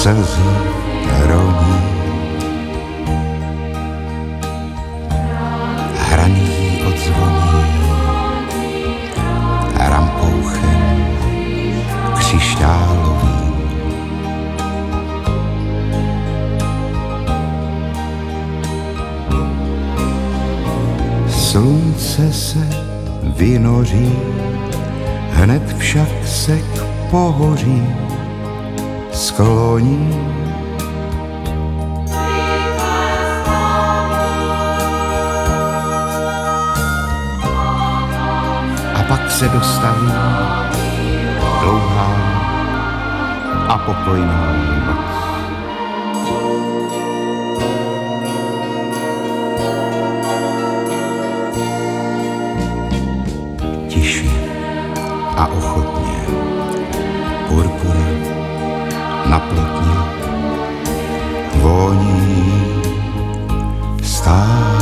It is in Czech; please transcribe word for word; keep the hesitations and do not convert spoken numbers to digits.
slzy roní. Hraný odzvoní rampouchem křišťálovým. Slunce se vynoří, hned však se k pohoří skloní. A pak se dostaví dlouhá a pokojná noc. Tiše a ochotně purpura na plotně voní stát.